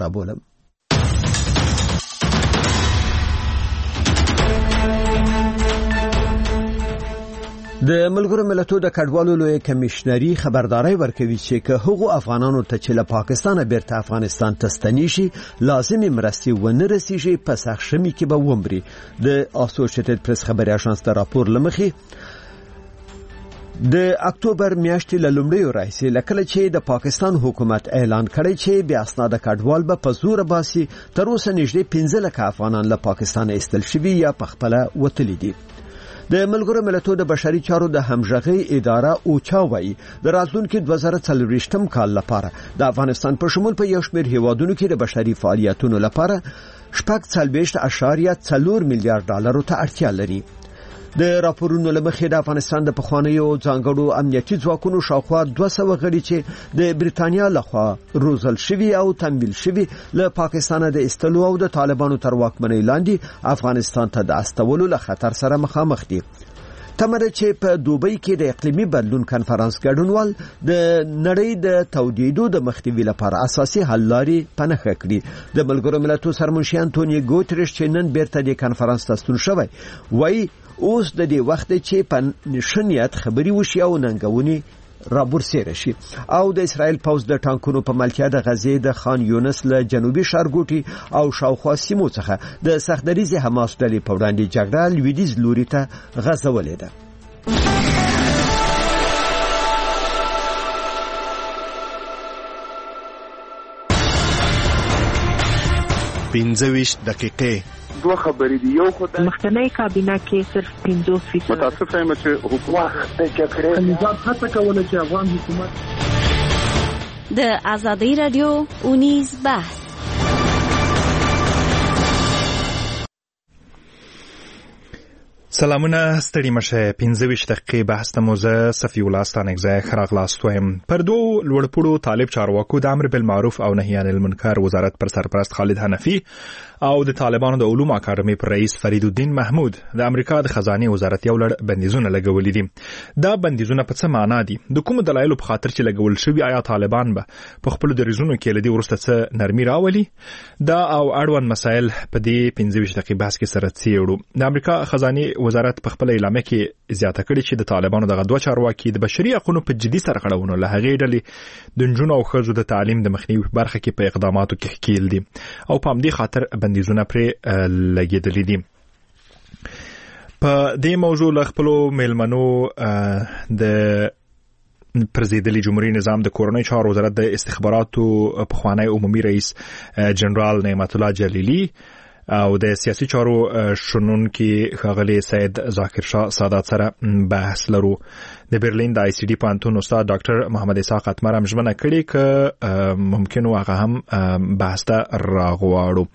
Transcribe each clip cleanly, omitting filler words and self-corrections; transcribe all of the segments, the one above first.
رابولم. د ملګرو ملتونو د کډوالو لوی کمشنري خبرداري ورکوي چې که هغو افغانانو ته چې له پاکستانه بیرته افغانستان ته ستنی شي لازمي مرستې ونه رسیږي په سخشمي کې به ومري. د اسوسییټډ پریس خبري اژانس د راپور لمخې د اکتوبر میاشتې له لومړیو راځي لکه چې د پاکستان حکومت اعلان کړی چې بیا اسناد کډوال به په زور باسي. تر اوسه نږدې 15 لک افغانان له پاکستان ایستل شوي یا په خپل وتلي دي. د ملګرو ملتونو د بشري چارو د همغږي اداره اوچا وایي د راتلونکي 2024م کال لپاره د افغانستان په شمول په یو شمېر هیوادونو کې د بشري فعالیتونو لپاره 4.4 میلیارډ ډالر ته اړتیا لري. د راپورونو لمخې د افغانستان د پخوانیو ځانګړو امنیتي ځواکونو شاوخوا 200 غړي چې د بریتانیا لخوا روزل شوي او تمویل شوي له پاکستانه د استلو او د طالبانو تر واکمنۍ لاندې افغانستان ته د استولو له خطر سره مخامخ دي. تمره چې په دوبۍ کې د اقلیمي بدلون کنفرانس ګډونوال د نړۍ د تودیدو د مخنیوي لپاره اساسي حل لارې پنهخه کړي. د ملګرو ملتونو سرمنشي انټونیو ګوتریش چې نن بیرته د کنفرانس ته ستون شوی وایي اوس د دې وخت چې په نشنیت خبري وشي او ننګونی رابرسېره شي او د اسرائیل پوز د ټانکونو په ملتیا د غزې د خان یونس له جنوبي ښارګوټي او شاوخوا سیمو څخه د سختدریزي حماس ډلې په وړاندې جګړه لویدیځ لوري ته غځولې ده. 25 دقیقې دوه خبرې دي. یو خو د مخکنی کابینه کې صرف 50% متاسفه یم چې حکومت د جګړې نظام هڅه کوله چې افغان حکومت د آزادۍ رادیو اونیز بحث. سلامونه ستړي مشه. 25 دقیقې بحث ته موزه صفی الله ستانګزای خراغلاست ویم. پر دو لوړپوړو طالب چارواکو د امر بالمعروف او نهي عن المنکر وزارت پر سرپرست خالد حنفي او د طالبانو د علوم اکاډمي پر رئیس فرید الدین محمود د امریکا د خزانه وزارت یو لړ بندیزونه لګولې دي. دا بندیزونه په څه معنا دي؟ د کوم دلایلو په خاطر چې لګول شوی؟ آیا طالبان به په خپل دریزونو کې لدی ورسته څه نرمي راولي؟ دا او اړوند مسایل په دې 25 دقیقې بحث کې سره څیړو. د امریکا خزانه وزارت په خپل اعلامیه کې زیاته کړې چې د طالبانو دغه دوه چارواکي د بشري حقوقو په جدي سرغړونو له هغې ډلې د نجونو او ښځو د تعلیم د مخنیوي برخه کې په اقداماتو کې ښکیل دي او په همدې خاطر بندیزونه پرې لګېدلې دي. په دې موضوع له خپلو میلمنو د پرزیدلی جمهوریت نظام د کورنۍ چارو وزارت د استخباراتو پخوانی عمومي رئیس جنرال نعمت الله جلیلی او د سیاسي چارو شنونکي ښاغلي سید ذاکر شاه سادات سره بحث لرو. د برلین د آی سی ډي پوهنتون استاد ډاکټر محمد اسحاق اتمر هم ژمنه کړې که ممکن و هغه هم بحث ته راغواړو.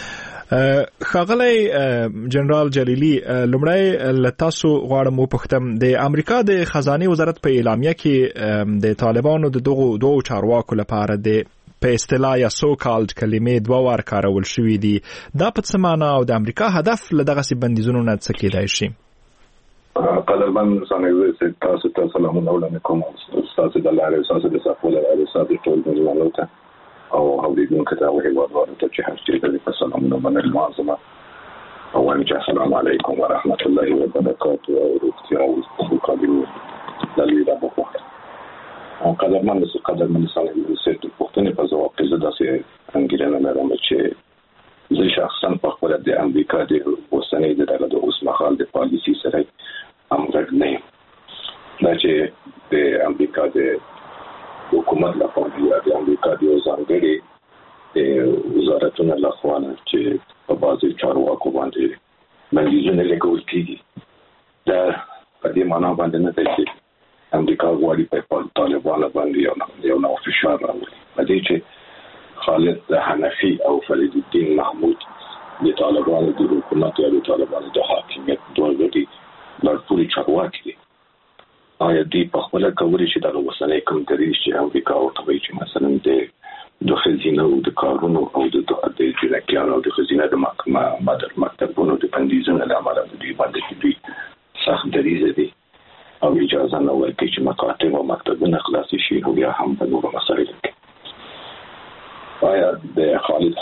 ښاغلی جنرال جلیلی، لومړی له تاسو غواړم وپوښتم د امریکا د خزانه وزارت په اعلامیه کې د طالبانو د دغو دوه چارواکو لپاره د په اصطلاح یا سو کالډ کلمې دوه وار کارول شوې دي. دا په څه معنا او د امریکا هدف له دغسې بندیزونو نه څه کېدای شي؟ قدرمن څنګه تاسو ته سلامونه وړاندې کوم. تاسو د لارې تاسو د صفو لارې تاسو ټول مجموعه ته او اوریدونکو ته وهیوادوالو ته چې هر څه دې په سلامونه باندې لازمه او وایم چې السلام علیکم ورحمت الله وبرکاته او روغتیا او قابلیت دلوي د بوخت قدرمن څنګه چې پښتني په ځواب کې زداسي انګریزانو لرم چې زه شخصا په خپل د امریکا د اوسنۍ دغه د اوس مهال د پالیسي سره همغږ نه یم. دا چې د امریکا د حکومت لپاره یا د امریکا د ځانګړي وزارتونو لخوا چې په بازي چارواکو باندې بندیزونه لګول کیږي، دا په دې معنا باندې نه دی چې امریکا غواړي په طالبانو باندې یو نوع فشار راوړي. په دې چې خالد حنفي او فرید الدین محمود د طالبانو د حکومت یا د طالبانو د حاکمیت دوه غړي لړپوړي چارواکي دي. آیا دوی په خپل کولی چې دغه وسنۍ کوم دریځ چې امریکا ورته وایي چې مثلا د خزینه او د کارونو او د جنکیانو او د خزینه د مکتبونو د بندیزونو له امله د دوی باندې دوی سخت دریځ دي او اجازه نه ورکوي چې مکاتب او مکتبونه خلاص شي او بیا هم په نورو مسایلو کې. آیا د خالد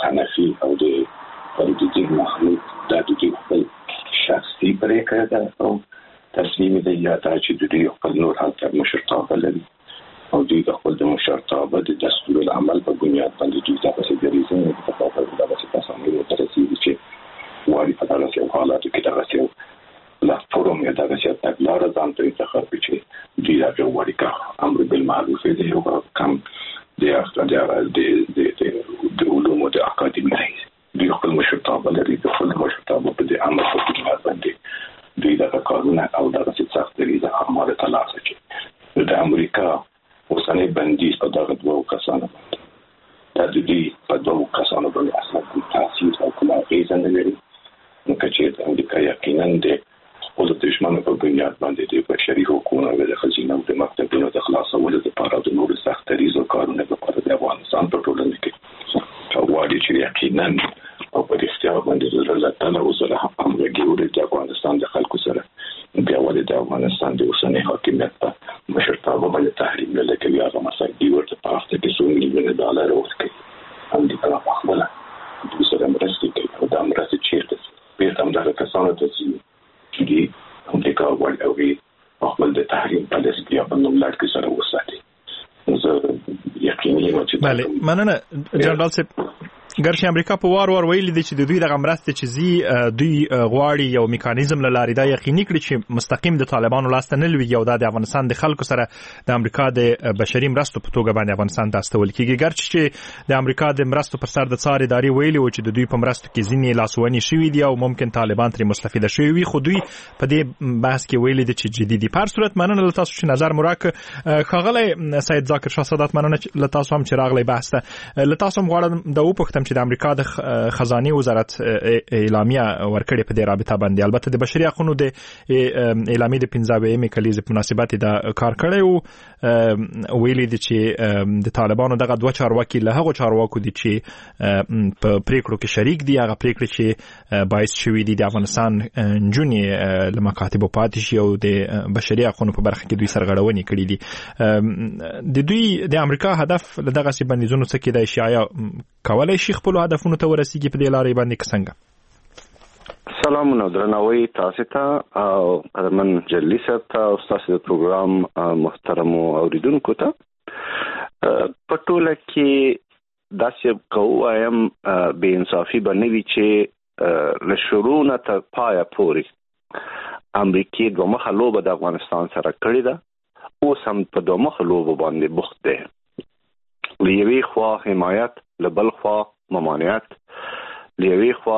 کړی ده او تصمیم دی یا دا چې د دوی خپل نور حالت مشرتابه لري او دوی د خپل د مشرتابه د دستور العمل په بنیاد باندې دوی تاسو د ریزن په خاطر د تاسو تصامیم ترسي چې واري په تاسو حالات کې تاسو لا فورم یا تاسو ته لار ځان ته انتخاب چې دوی دا واري کا امر بالمعروف دی او کم د علوم د اکاډمي دوی خپل مشرتابه لري د خپل مشرتابه په د عمل په بنیاد باندې دوی د قانون او د سیاست ریزه امر تلاش کوي د امریکا اوسنۍ بندیز په دغه دوه کسانو باندې د دې په دوه کسانو باندې اصلا تاثیر او کومه اغیزه نه لري نو چې د امریکا یقینا د خپل دښمنو په بنیاد باندې د بشري حقوقو د خزینه او د مکتبونو د خلاصولو لپاره د نور سخت ریزو کارونه لپاره د افغانستان په ټولنه کې او وایي چې یقینا او په اختیار باندې د لاتنه او سره همغږي د افغانستان د خلکو سره بیا ولې د افغانستان د اوسنۍ حاکمیت په مشرتابه باندې تحریم لګوي هغه مسایل دی ورته پاسته کې $100 میلیون ورکړي امریکا په خپل د سره مرستې کوي او د مرستې چیرته په تام دغه کسانو ته چې دی امریکا وایي خپل د تحریم پالیسي په نوم لاټ کې سره وساتي زه یقیني یم چې بله مننه جنرال صاحب ګرځي امریکا په وار ویلي دي چې د دوی د مرستې چې دوی غواړي یو میکانیزم لاري دا یقیني کړي چې مستقیم د طالبانو لاسته نه لوي او د افغانستان د خلکو سره د امریکا د بشري مرستو په توګه باندې افغانستان ته استول کیږي ګرځي چې د امریکا د مرستو پر سر د څار اداري ویلي و چې د دوی په مرستو کې ځینې لاسوهنې شوې دي او ممکن طالبان ترې مستفیده شوي وي خو دوی په دې بحث کې ویلي دي چې جدي دي په هر صورت مننه له تاسو چې نظر مراک خغلی سید ذاکر شاه سادات مننه له تاسو هم چې راغلی بحث ته له تاسو هم غواړم د وپوښتم چې د امریکا د خزانه وزارت اعلامیه ورکړې په دې رابطه باندې البته د بشري حقوقو د اعلامیه د 15مې کلیزې په مناسبت دا کار کړی او ویلي دي چې د طالبانو دغه دوه چارواکي له هغه چارواکو دي چې په پریکړو کې شریک دي هغه پریکړې چې باعث شوي دي د افغانستان جونې له مکاتب پاتې شي او د بشري حقوقو په برخه کې دوی سرغړونې کړې دي د دوی د امریکا هدف له دغه سی بندیزونو څخه کېدای شي آیا کولای شي خپل هدفونو ته ورسیږي په دې لارې باندې څنګه سلام نو درناوی تاسو ته او قدرمن جلی صاحب ته او تاسو د پروګرام محترم اوریدونکو ته په ټوله کې داسې کوم بے انصافي باندې چې له شروع نه تر پایه پورې امریکای د مخه لوبه د افغانستان سره کړې ده او سم په دوه مخه لوبه باندې بوخت ده لیوی خوا حمایت لبل خوا ممانعت لیوی خوا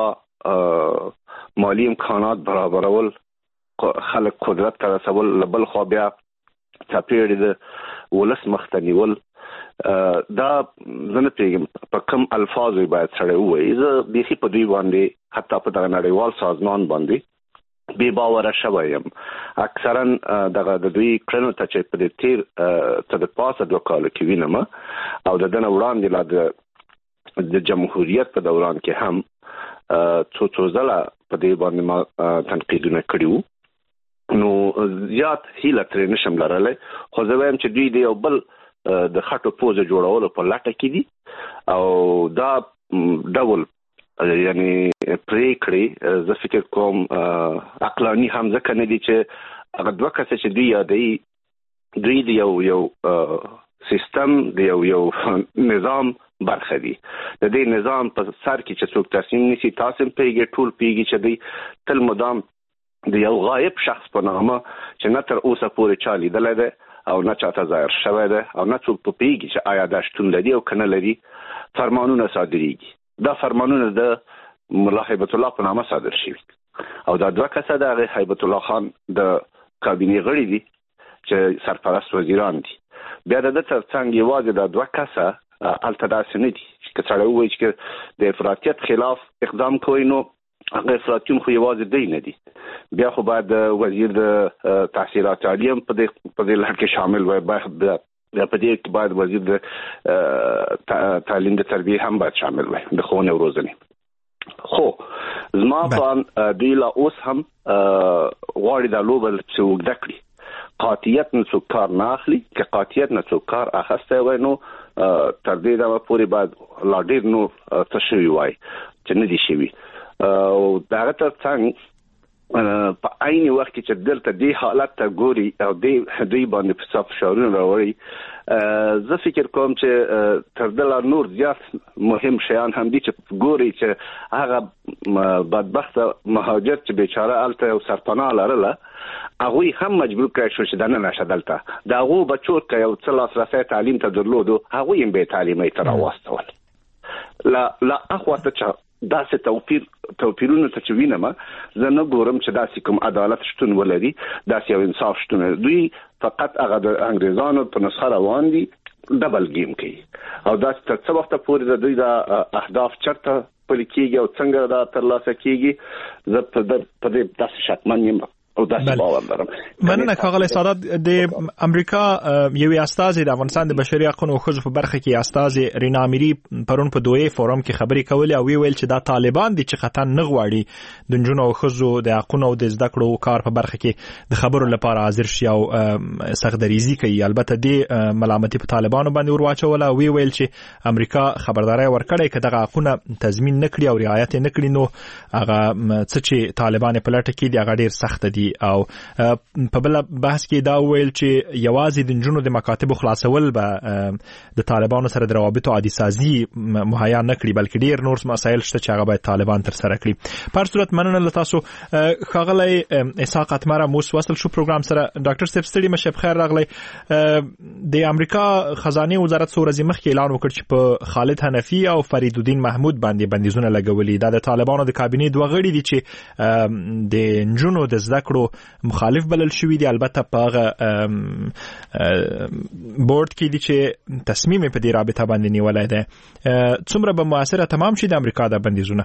مالی امکانات برابرول خلک قدرت ته رسول لبل خوا بیا چاپیړي د ولس مختنیول دا زنه پیغام په کوم الفاظ باید سره وایي زه د هی په دوی باندې حتی په دغه نړیوال سازمان باندې بے باور شوم اکثرا دغه د دوی کړنو ته چې په دې تیر ته د پاسه دوه کال کې وینم او د دنه وړاندې لا د جمهوریت په دوران کې هم څو ځله په دې باندې ما تنقیدونه کړیو نو زیات هیله ترې نشم لرلای خو زه وایم چې دوی د یو بل د خټو پوزه جوړولو په لټه کې دي او دا ډول یعنی پریکړې زه فکر کوم عقلاني هم ځکه نه دي چې هغه دوه کسه چې دوی د یو سیستم د یو نظام برخه دي د دې نظام په سر کې چې څوک تصمیم نیسي تاسو پیږي ټول پیږي چې دوی تل مدام د یو غایب شخص په نامه چې نه تر اوسه پورې چالي دلته او نه چاته ظاهر شوی ده او نه څوک پیږي چې آیا دا شتون لري او کنه لري فرمانونه صادریږي دا فرمانونه د مولا هیبت الله په نامه صادر شوي او دا دوه کسه د هیبت الله خان د کابینه غړي دي چې سرپرست وزیران دي بیا د ترڅنګ یوازې د دوه کسه التداس نه دي چې څړې وایي چې د افراطیت خلاف اقدام کوي نو هغه افراطیون خو یوازې دی نه دي بیا خو باید وزیر د تحصیلات عالیه په دې لړ کې شامل وي بیا په دې کې باید وزیر د تعلیم د تربیه هم باید شامل وي د ښوونې او روزنې خو زما په دوی لا اوس هم غواړي دا لوبه چې وګړه کړي قاطعیت نه څوک کار نه اخلي که قاطعیت نه څوک کار اخسته وای نو تر دې دا پورې باید لا ډیر نو څه شوي وای چې نه دي شوي او دا ترڅنګ په عین وخت کې چې دلته دې حالت ته ګوري او دوی باندې په صف شاورونه راوړي زه فکر کوم چې تر دله نور زیات مهم شیان هم دي چې ګوري چې هغه بدبخت مهاجر چې بیچاره الته او سرپناه لرله هغوی هم مجبور کړی شو چې دننه شه دلته د هغو بچو که یو څه لاسرسی تعلیم ته درلودو هغوی هم بې تعلیمۍ ته راواستول لا اخواته چې داسې توپیرونه ته چې وینم زه نه ګورم چې داسې کوم عدالت شتون ولري داسې یو انصاف شتون دوی فقط هغه د انګریزانو په نسخه روان دي ډبل گیم کوي او داسې تر څه وخته پورې د دوی د اهداف چرته پلي کېږي او څنګه دا ترلاسه کېږي زه په دې داسې شکمن یم او داسې باور لرم. مننه ښاغلی سادات. د امریکا یوې استازي د افغانستان د بشري حقونو او ښځو په برخه کې استازي رینا امیري پرون په دوی فورم کې خبرې کولې او ویل چې دا طالبان دي چې قطعا نه غواړي د نجونو او ښځو د حقونو او د زده کړو کار په برخه کې د خبرو لپاره حاضر شي او سختدریزي کوي. البته د ملامتي په طالبانو باندې ورواچوله او ویل چې امریکا خبرداري ورکړې چې دغه حقونه تضمین نه کړي او رعایت نه کړي نو هغه څه چې طالبان په لټه کې دي هغه ډیر سخت دي. او په بل بحث کې دا ویل چې یوازې د نجونو د مکاتب خلاصول به د طالبانو سره د روابطو عادي سازي مهیا نه کړي بلکې ډیر نور مسایل شته چې هغه باید طالبان تر سره کړي. په هر صورت مننه له تاسو ښاغلی اسحاق اتمره موس وصل شو پروګرام سره. ډاکټر صاحب ستړي مشه بخیر راغلی. د امریکا خزانه وزارت څو ورځې مخکې اعلان وکړ چې په خالد حنفي او فرید الدین محمود باندې بندیزونه لګولي. دا د طالبانو د کابینې دوه غړي دي چې د نجونو د زده کړو مخالف بلل شوی دی. البته په هغه بورډ کې دي چې تصمیم په دې رابطه باندې نیولای دی. څومره به موثره تمام شي د امریکا د بندیزونه؟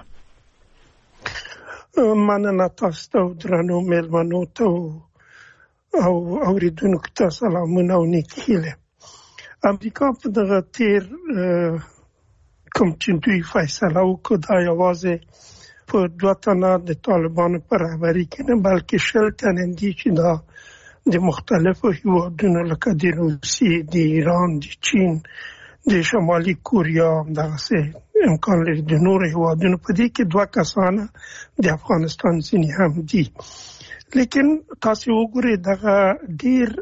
مننه تاسو ته درنو مېلمنو ته او اوریدونکو ته سلامونه او نیکې هیلې. امریکا په دغه تیر کوم چې دوی فیصله وکړه دا یوازې په دوه تنه د طالبانو په رهبري کې نه بلکې شل تنه دي چې دا د مختلفو هیوادونو لکه د روسیې، د ایران، د چین، د شمالي کوریا دغسې امکان لري د نورو هیوادونو په دې کې دوه کسانه د افغانستان ځینې هم دي. لیکن تاسو وګورئ دغه ډیر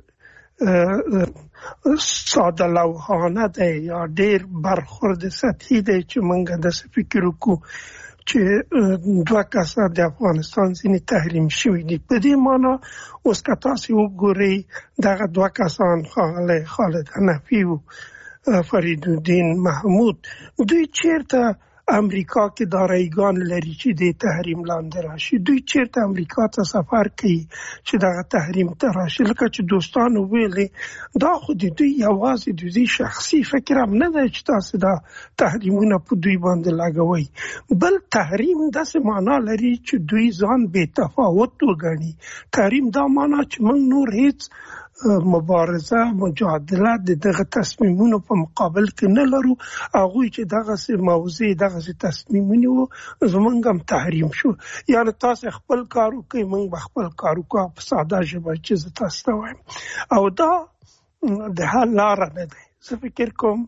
ساده لوحانه دی یا ډیر برخورد سطحي دی چې موږ داسې فکر وکړو چې دوه کسه د افغانستان ځینې تحریم شوي دي. په دې معنی اوس که تاسو وګورئ دغه دوه کسان ښاغلی خالد حنفي او فرید الدین محمود دوی چیرته امریکا کې داراییګان لري چې د تحریم لاندې راشي؟ دوی چیرته امریکا ته سفر کوي چې دغه تحریم ته راشي؟ لکه چې دوستانو ویلې دا خو د دوی یوازې د دوی شخصي فکر هم نه دی چې تاسو دا تحریمونه په دوی باندې لګوئ. بل تحریم داسې معنا لري چې دوی ځان بې تفاوت وګڼي. تحریم دا معنا چې موږ نور هیڅ مبارزه مجادله د دغه تصمیمونو په مقابل کې نه لرو. هغوی چې دغه موضوع دغه تصمیمونه وو زمونږ هم تحریم شو. یعنی تاسو خپل کار وکړئ موږ به خپل کار وکړو په ساده ژبه چې زه تاسو ته وایم. او دا د حل لاره نه دی. زه فکر کوم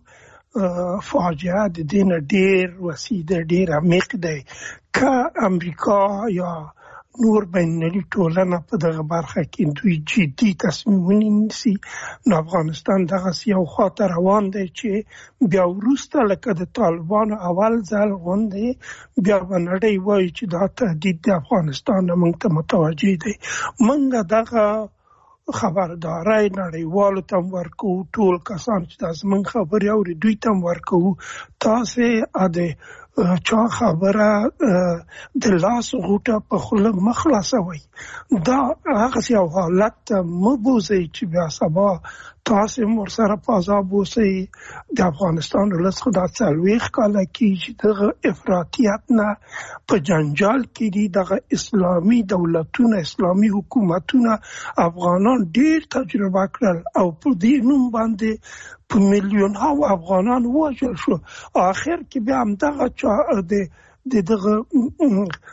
فاجعه د دې نه ډېر وسیع دی، ډېر عمیق دی. که امریکا یا نور بینالمللي ټولنه په دغه برخه کې دوی جدي تصمیمونه نیسي نو افغانستان دغسې یو خواته روان دی چې بیا وروسته لکه د طالبانو اول ځل غوندې بیا به نړۍ وایي چې دا تهدید د افغانستان نه موږ ته متوجه دی. موږ دغه خبرداری نړیوالو ته هم ورکوو، ټول کسان چې دا زموږ خبرې اوري دوی ته هم ورکوو. تاسې د چا خبره د لاس غوټه په خوله مه خلاصوئ. دا هغسې یو حالت ته مه بوځئ چې بیا سبا تاسو هم ورسره په عذاب اوسئ. د افغانستان ولس خو دا 40 کاله کېږي چې دغه افراطیت نه په جنجال کې دي. دغه اسلامي دولتونه، اسلامي حکومتونه افغانان ډېر تجربه کړل او په دې نوم باندې په میلیونها افغانان ووژل شو. آخر کې بیا همدغه د دغه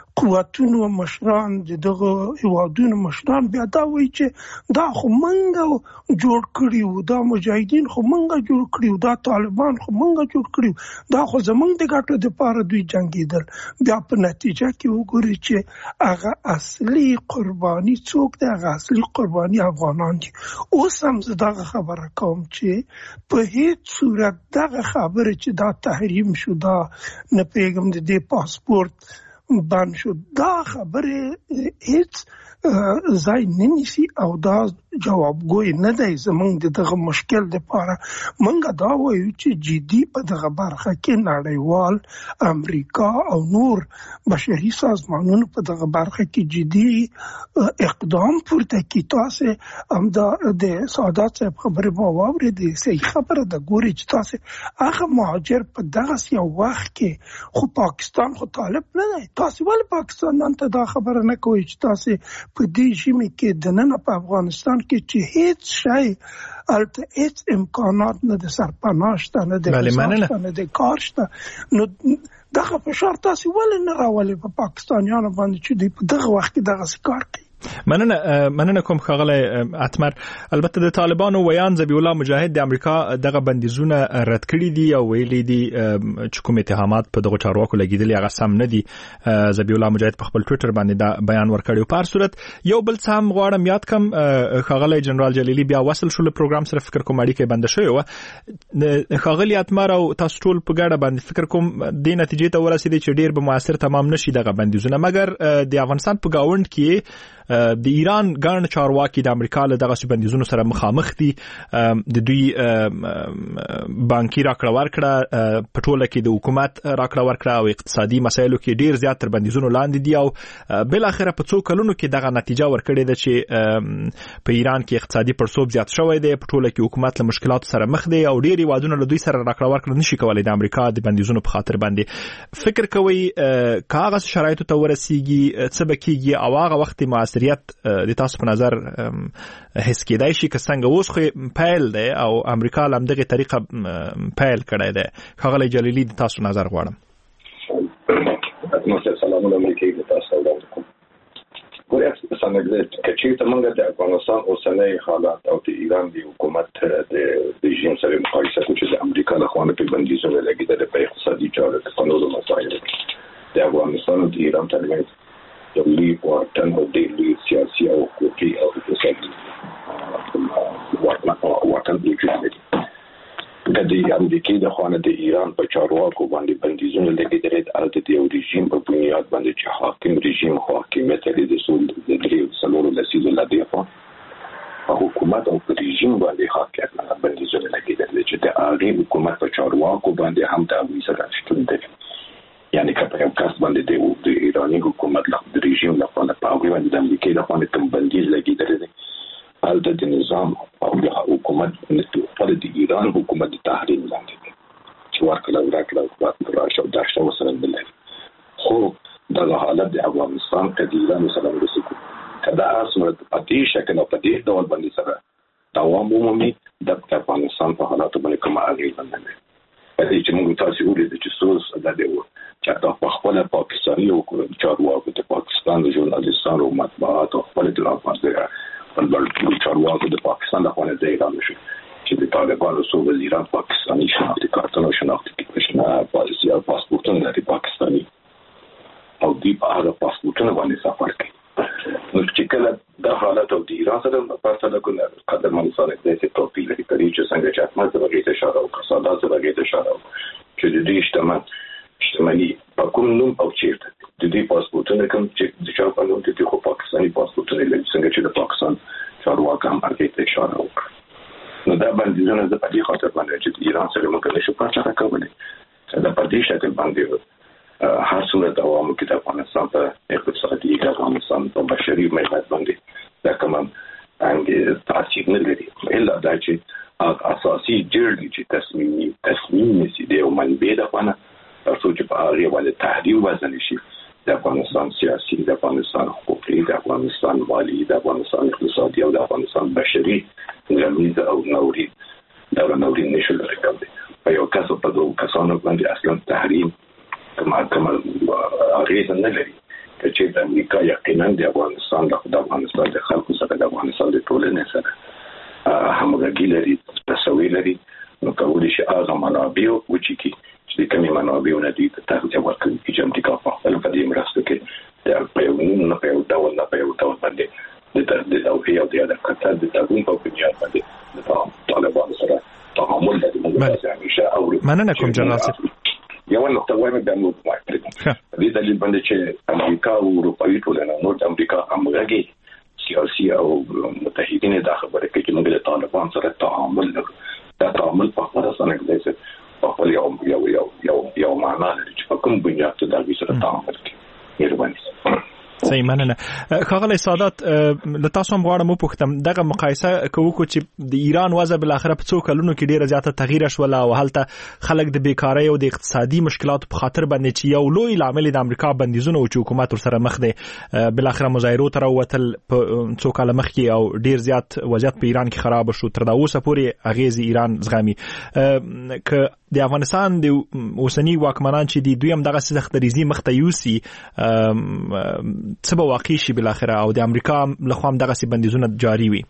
قوتونو مشران دغه هیوادونو مشران بیا دا وایي چې دا خو منګه جوړ کړیو، دا مجاهدین خو منګه جوړ کړیو، دا طالبان خو منګه جوړ کړیو، دا خو زمونږ د ګټو لپاره دوی جنگیدل. بیا په نتیجه کې وګوري چې هغه اصلي قرباني څوک دی؟ هغه اصلي قرباني افغانان دي. اوس هم زه دغه خبره کوم چې په هیڅ صورت دغه خبره چې دا تحریم شو، دا نه پیغام د پاسپورت بند شو، دا خبره هیڅ ځای نه نیسي او دا جوابګوی نه دی زمونږ دغه مشکل لپاره. موږ دا وایو چې جدي په دغه برخه کې نړیوال امریکا او نور بشري سازمانونو په دغه برخه کې جدي اقدام پورته کړي. تاسو هم د سعادت صاحب خبره ما واورېدې، صحیح خبره ده. ګوري چې تاسو هغه مهاجر په دغه یو وخت کې خو پاکستان خو طالب نه دی، تاسو ولې پاکستان ته دا خبره نه کوئ چې تاسو په دې ژمي کې د نن په افغانستان کې چې هیڅ شی البته هیڅ امکانات نه د سرپناه شته، نه د غذا، نه د کار شته، نو دغه فشار تاسو ولې نه راولئ په پاکستانیانو باندې چې دوی په دغه وخت کې دغه کار کوي؟ مننه کوم خغله اتمر. البته د طالبانو ویان ذبیح الله مجاهد د امریکا دغه بندیزونه رد کړي دي او ویلي دي چې کوم اتهامات په دغه چارواکو لګیدلي هغه سم نه دي. ذبیح الله مجاهد په خپل ټوئیټر باندې دا بیان ورکړی. په هر صورت یو بل څه هم غواړم یاد کم، خغله جنرال جلیلی بیا وصل شو له پروګرام سره، فکر کوم اړیکه بند شوی و. خغلی اتمر او تاسو ټول په ګډه باندې فکر کوم د نتیجې ته ورسېدي چې ډیر به موثر تمام نشي دغه بندیزونه، مګر د افغانستان په گاوند کې د ایران ګڼ چارواکي د امریکا له دغه بندیزونو سره مخامخ دي. د دوی بانکي راکړه ورکړه په ټوله کې د حکومت راکړه ورکړه او اقتصادي مسایلو کې ډیر زیات تر بندیزونو لاندې دي او بل اخره په څو کلونو کې دغه نتیجه ورکړې ده چې په ایران کې اقتصادي پرسوب زیات شوی دی، په ټوله کې حکومت له مشکلاتو سره مخ دی او ډیر وادونه له دوی سره راکړه ورکړه نشي کولای د امریکا د بندیزونو په خاطر باندې. فکر کوي کاغذ شرایطو ته ورسیږي څه به کیږي او هغه وخت موثریت د تاسو په نظر هیڅ کېدای شي که څنګه اوس خو پیل دی او امریکا هم دغه طریقه پیل کړی دی؟ خغلی جلیلی د تاسو نظر غواړم. سلامونه علیکم تاسو ته. ګورئ څنګه چې موږ د افغانستان اوسنۍ حالات او د ایران د حکومت د رژیم سره مقایسه کوو چې د امریکا له خوا په بندیزونو لګیدل په اقتصادي چارو کې په نورو مسایلو کې د افغانستان او د ایران ترمنځ د لوی واټن او د لوی سیاسي او حقوقي او اقتصادي واټن وجود لري. د امریکا د خوا د ایران په چارواکو باندې بندیزونه لګیدل د یو رژیم په بنیاد باندې چې حاکم رژیم حاکمیت لري د سول د دریو څلورو لسیزو لدیفه حکومت او رژیم باندې حاکمیت نه بندیزونه لګیدل چې د هغه حکومت په چارواکو باندې هم د ویزه راځي دی. یعنی که په کاس باندې د ایرانی حکومت له رژیم له خوا په هغه باندې د امریکا له خوا کوم بندیز لګیدل دي، البته د نظام او د حکومت په د ایران حکومت تحریم لاندې دي چې ورکړه راکړه راشه او داشته وسره بلل. خو دغه حالت د افغانستان د ایران سره مرسته کدا اسمه په دې شکل او په دې ډول باندې سره دوام ومومي د افغانستان په حالاتو باندې کوم اغیزه نه لري. پدې چې موږ تاسو ولې چې سوس د دې چې په خپل پاکستاني او چارواکو د پاکستان د ژورنالیستانو او مطبوعات او خپل د افغانستان په بل چارواکو د پاکستان د خپل ځای را نشي چې د طالبانو سو وزیران پاکستاني شناختی کارتونه شناختی پالیسي او پاسپورتونه لري پاکستاني او دی په هغه پاسپورتونه باندې سفر کوي. نو چې کله د حالت او د ایران سره په پرتله کې قدر منصور د دې توپیر لري چې څنګه چې احمد زبرګي ته اشاره او قصاده زبرګي ته اشاره چې د دې شتمني په کوم نوم او چیرته د دې پاسپورتونه کوم چې د چا په نوم دي خو پاکستاني پاسپورتونه لري څنګه چې د پاکستان چارواکي هم هغه ته اشاره وکړه. نو دا باندې د پدې خاطر باندې چې ایران سره موږ نشو پاتې راکولای دا پدې شکل باندې هر څومره دوام کې د افغانستان په اقتصادي د افغانستان په بشري ملت باندې دا کوم څنګه تاثیر نه لري الا دا چې اساسي جوړ چې تصمیم نشي دی او منبع د افغان تاسو چې په اړه باندې تحریف وزن شي د افغانستان سیاسي د افغانستان حقوقي د افغانستان مالی د افغانستان اقتصادي او د افغانستان بشري ګرامي او نوري دا نوري نشي لري په یو کس په دوه کسانو باندې اصلا تحریم کما اغیز نه لري چې د امریکا یقینا د افغانستان د خلکو سره د افغانستان د ټولنې سره همغږي لري، تسوي لري، نو کولی شي هغه منابع وچی چې کومې منابع نه دي ته تغذیه ورکړي چې امریکا په خپل قدیم راسته کې د پیوند په یو ډول باندې د توفیق او د قطر د تګون په بنیاد باندې د طالبانو سره تعامل د همیشه او مننه کوم جنرال صاحب یو نقطه وایم د نو دې دلیل باندې چې امریکا او اروپایي ټولنه نور د امریکا همغږي سیاسي او متحدین د خبره کې چې موږ د طالبان سره تعامل دا تعامل په خپل سره کې په خپل یو معنا لري چې په کوم بنیاد ته دا سره تعامل کوي. مهرباني. صحیح مننه. ښاغلی سادات د تاسو هم غواړم وپوښتم دغه مقایسه کوو چې د ایران وضع بل اخره په څو کلونو کې ډیره زیاته تغییر شول او هلته خلک د بیکاری او د اقتصادي مشکلاتو په خاطر باندې چې یو لوی لامل د امریکا بندیزونه او چې حکومت ورسره مخ دی بل اخره مظاهرو تر وتل په څو کال مخکې او ډیر زیات وضعیت په ایران کې خراب شو تر دا اوسه پورې اغیز ایران زغمي ک د افغانستان د اوسنی واکمنان چې دی دوی هم دغه سخت ریزي مخته یوسي څه به واقع شي بل اخره او د امریکا لخوا هم دغه بندیزونه جاری وي.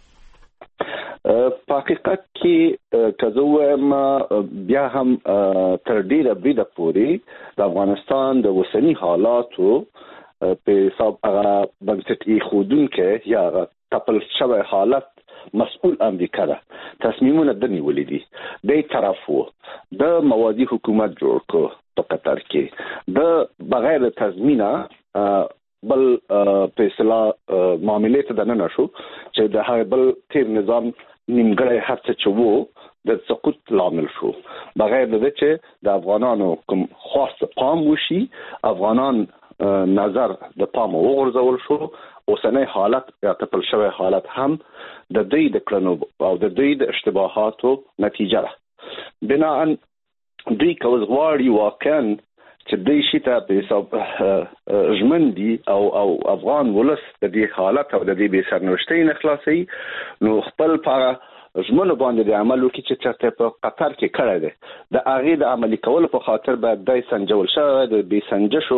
په حقیقت کې کزوم بیا هم تر ډیره بریده پورې د افغانستان د اوسنی حالاتو په حساب هغه بنسټي خودونکو یا تپل شوی حالت مسؤل امریکا ده. تصمیمونه د نیولې دي د طرفو د موادي حکومت جوړ کو په قطر کې د بغیر تضمینه بل په اصطلاح معاملې ته نه نشو چې د هغه بل تیر نظام نیمګړی هڅه چوو د سقوط لامل شو بغیر د چې د افغانانو کوم خاص پام وشي افغانان نظر د پام وغورځول شو اوسنۍ حالت یا تپل شوی حالت هم د دوی د کړنو او د دوی د اشتباهاتو نتیجه ده. بناءً دوی کوز غواړي واقعاً چې دوی شي ته په حساب ژمندي او افغان ولس د دې حالت او د دې بې سرنوشتۍ نه خلاصي نو خپل په ژمنو باندې د عمل وکړي چې چېرته په قطر کې کړی دی د هغې د عملي کولو په خاطر باید دی سنجول شوی د بې سنجشو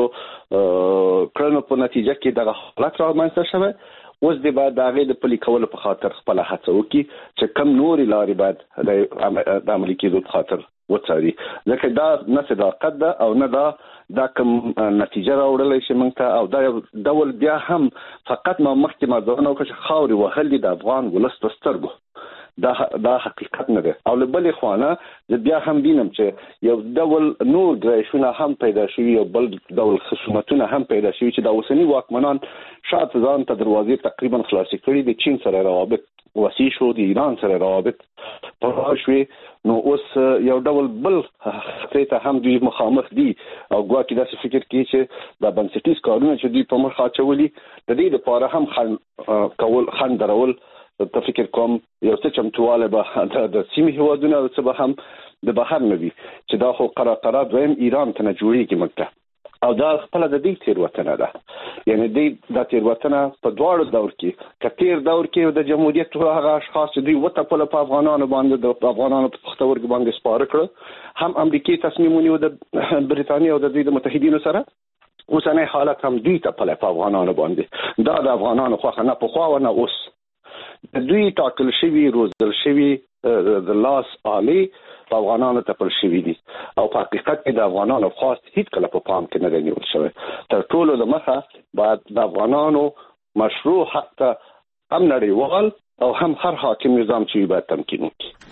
کړنو په نتیجه کې دغه حالت رامنځته شوی. اوس دی باید د هغې د پلي کولو په خاطر خپله هڅه وکړي چې کم نورې لارې باید د عملي کېدو په خاطر وڅاري ځکه دا نه صداقت ده او نه دا کوم نتیجه راوړلی شي موږ ته او دا یو ډول بیا هم فقط ما مخکې مازونه وکړه چې خاورې وهل دي د افغان ولس په سترګو دا حقیقت نه ده. او له بلې خوانه زه بیا هم وینم چې یو ډول نور ګرایشونه هم پیدا شوي او بل ډول خصومتونه هم پیدا شوي چې د اوسني واکمنان شاید ځان ته دروازې تقریبا خلاصې کړي د چین سره روابط وسیع شو د ایران سره روابط پراخ شوي نو اوس یو ډول بل خطرې ته هم دوی مخامخ دي او ګواکې داسې فکر کوي چې د بنسټیز کارونه چې دوی په مخ اچولي د دې لپاره هم خنډ درول ته فکر کوم یو څه چمتواله به د سیمې هیوادونه څه به هم د بهر نه وي چې دا خو قرار دویم ایران ته نه جوړیږي مکه او دا خپل د دې تیروتنه ده یعنی د تیروتنه په دواړو دور کې کتیر دور کې د جمهوریت هغه اشخاص چې دوی وټپل په افغانانو باندې د افغانانو په پختورګ باندې سپاره کړ هم امریکای تصمیم ونیو د بریتانیا او د دوی د متحدینو سره اوسنۍ حالت هم دوی ته په افغانانو باندې دا د افغانانو خو نه په خوا نه اوس د دوی ټاکل شوی روزل شوی د لاس عالی په افغانانو تپل شوی دي او په حقیقت کې د افغانانو خاص هیڅ کله په پام کې نه نیول شوی تر ټولو د مخه باید د افغانانو مشروع حق ته هم نړیوال او هم هر حاکم نظام چې باید تمکین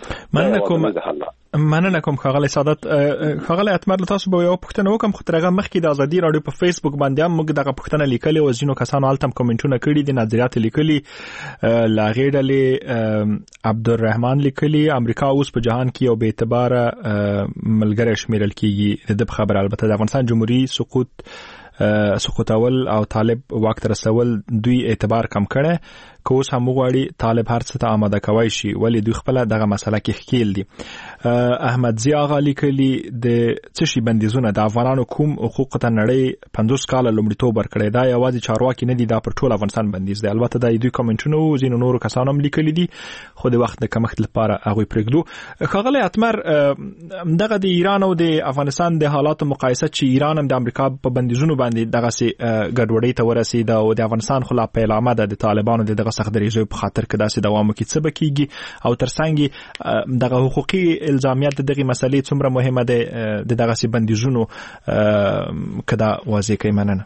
وکړي. مننه کوم ښاغلی سادات. ښاغلی اتمر تاسو به یو پوښتنه وکم خو ترغه مخکې د ازادي رادیو په فیسبوک باندې هم موږ دغه پوښتنه لیکلې او ځینو کسانو هلته کومنټونه کړي دي نظریات لیکلي لا غېډلې عبدالرحمن لیکلي امریکا اوس په جهان کې یو به اعتبار ملګری شمیرل کیږي د خبر البته د افغانستان جمهوریت سقوطول او طالب واک تر رسول دوی اعتبار کم کړي که اوس هم وغواړي طالب هر څه ته آماده کوي شي، ولی دوی خپل دغه مسله کې ښکیل دي. احمد ضیا غالي کلی د څه شي بندیزونه د افغانانو کوم حقوق ته نړۍ 50 کال لومړیتوب ورکړی، دا یوازې چارواکي نه دي، دا پر ټول افغانستان بندیز دی. البته دا دوی کمنټونه زینو نورو کسانو هم لیکلي دي، خو د وخت د کمښت لپاره هغه پرېږدو. ښاغلی اتمر، دغه د ایران او د افغانستان د حالاتو مقایسه چې ایران هم د امریکا په بندیزونو باندې دغه سي ګډوډۍ ته ورسید او د افغانستان خو لا پیلامه د طالبانو دغه سخت دریځو په خاطر کې داسې دوام وکړي، څه بکیږي او ترڅنګ دغه حقوقي الزامیات دغه مسلې څومره مهمه ده د دغه سي بندیزونو کدا واضح کوي. مننه.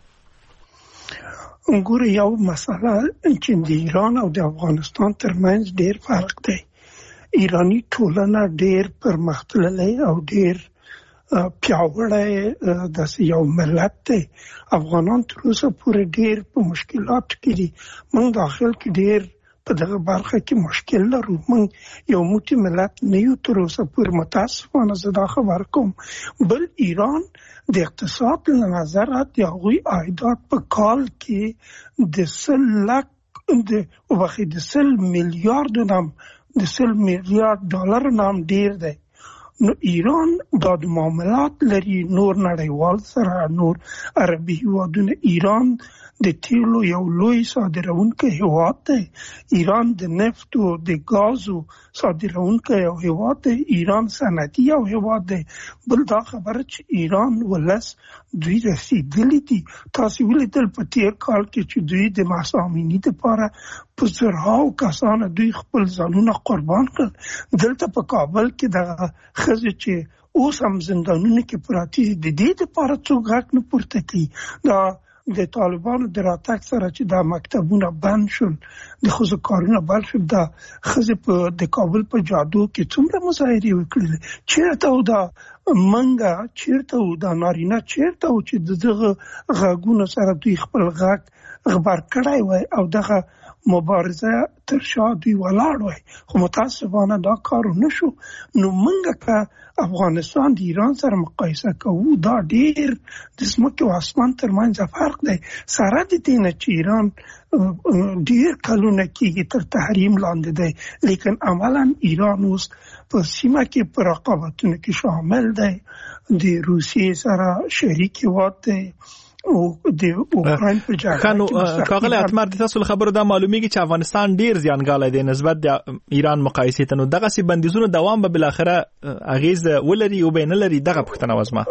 ګوره یو مسله چې د ایران او د افغانستان ترمنځ ډیر فرق دی. ایرانی ټولنه ډیر پرمختللی او ډیر پیاوړی داسې یو ملت دی. افغانان تر اوسه پورې ډیر په مشکلاتو کې دي. موږ داخل کې ډیر په دغه برخه کې مشکل لرو. موږ یو موټی ملت نه یو تر اوسه پورې، متاسفانه زه دا خبر کوم. بل ایران د اقتصاد له نظره د هغوی عایدات په کال کې د 100 میلیارد ډالر نام ډیر دی. نو ایران دا د معاملات لري نور نړیوال سره، نور عربي هیوادونه. ایران د تیلو یو لوی صادرونکی هیواد دی. ایران د نفت او د غازو صادرونکی یو هیواد دی. ایران صنعتي یو هیواد دی. بل دا خبره چې ایران ولس دوی رسیدلی دي. تاسو ولیدل په تیر کال کې چې دوی د مسامینی لپاره په زرهاو کسان دوی خپل ځانونه قربان کړل. دلته په کابل کې د ښځې چې اوس هم زندانونو کې پراته دي، د دې لپاره څوک غږ نه پورته کوي. دا د طالبانو د راتګ سره چې دا مکتبونه بند شول، د ښځو کارونه بند شول، دا ښځې په د کابل په جادو کې څومره مظاهرې وکړلې. چیرته و دا منګه، چیرته و دا نارینه، چیرته و چې دغه غږونو سره دوی خپل غږ خبر کړی وای او دغه مبارزه تر شا دوی ولاړ وای. خو متاسفانه دا کار نشو. نو موږ که افغانستان د ایران سره مقایسه کوو، دا ډیر د ځمکې او اسمان ترمنځ فرق دی. سره د دې نه چې ایران ډیر کلونه کېږي تر تحریم لاندې دی، لیکن عملا ایران اوس په سیمه کې په رقابتونو کې شامل دی. د روسیې سره شریک هیواد دی او د اوکراین په جګړه کې. ښاغلی اتمر، د تاسو خبرو دا معلومیږي چې افغانستان ډیر زیانګالی دی نسبت د ایران مقایسې ته. نو دغه سي بندیزونو دوام به بل اخره اغیز ولري او به نه لري؟ دغه پوښتنه وزما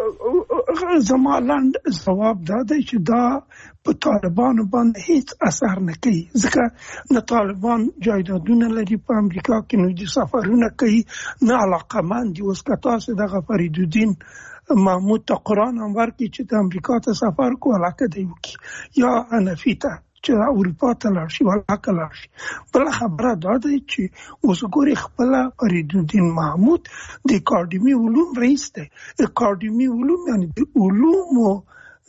زما لاند جواب دا دی چې دا په طالبانو باندې هیڅ اثر نه کوي، ځکه نه طالبان جایدادونه لري په امریکا کې، نو د سفرونه کوي، نه علاقمند دي. اوس که تاسو دغه فریدالدین محمود ته قرآن هم ورکړي چې د امریکا ته سفر کو علاقه دی وکړي، یا حنفي ته چې اروپا ته لاړ شي علاقه لاړ شي. بله خبره دا دی چې اوس ګورې خپله فریدالدین محمود د اکاډمي علوم رئیس دی. اکاډمي علوم یعنی د علومو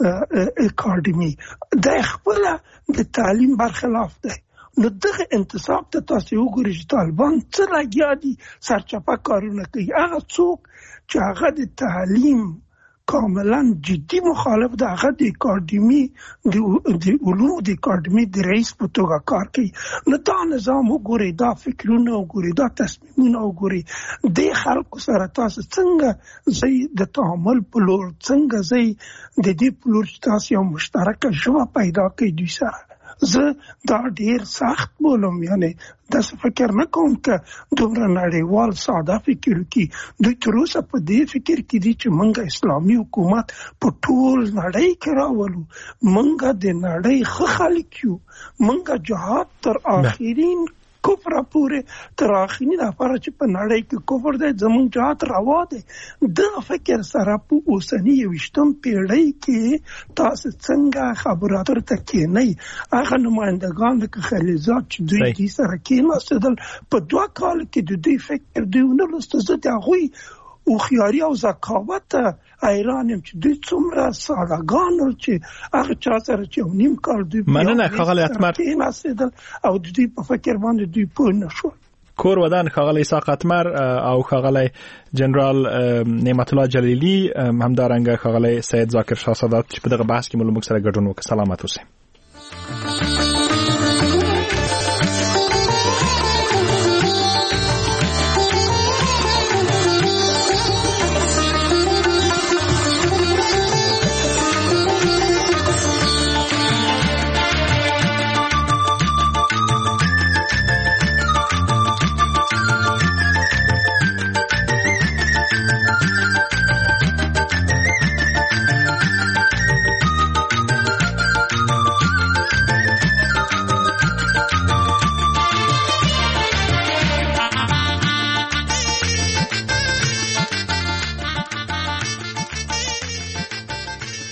اکاډمي د خپله د تعلیم برخلاف دی. نو دغه انتصاب ته تاسو وګورئ چې طالبان څه لګیا دي سرچپه کارونه کوي. هغه څوک چې هغه د تعلیم کاملا جدي مخالف ده، هغه د اکاډمي د علومو د اکاډمي د رئیس په توګه کار کوي. نو دا نظام وګورئ، دا فکرونه وګورئ، دا تصمیمونه وګورئ، د خلکو سره تاسو څنګه ځئ د تعامل په لور، څنګه ځئ د دې په لور چې تاسو یو مشترکه ژبه پیدا کړئ دوی سره. زه دا ډیر سخت بولم، یعنی داسې فکر نه کوم که دومره نړیوال ساده فکر وکړي. دوی تر اوسه په دې فکر کې دي چې موږ اسلامي حکومت په ټول نړۍ کې راولو، موږ د نړۍ ښه خلک یو، موږ جهاد تر آخرین کفر پورې تر آخرین لپاره چې په نړۍ کې کفر دی زموږ جهاد روا دی. دغه فکر سره په اوسنۍ 20م پیړۍ کې تاسو څنګه خبرو اترو ته کېنئ؟ هغه نمایندګان لکه خلیلزاد چې دوی دې سره کېناستل په 2 کال کې د دوی فکر دوی ونه لوسته. زه د هغوی هوښیاري او ذکاوت حیران یم چې دوی څومره سادهګانو چې هغه چا سره چې 1.5 کال دوی مننه ښاغلی اتمر کېناستل او د دوی په فکر باندې دوی پوه نه شول. کور ودان ښاغلی اسحاق اتمر او ښاغلی جنرال نعمت الله جلیلی، همدارنګه ښاغلی سید ذاکر شاه سادات چې په دغه بحث کې موږ سره ګډون وکړ. سلامت اوسئ.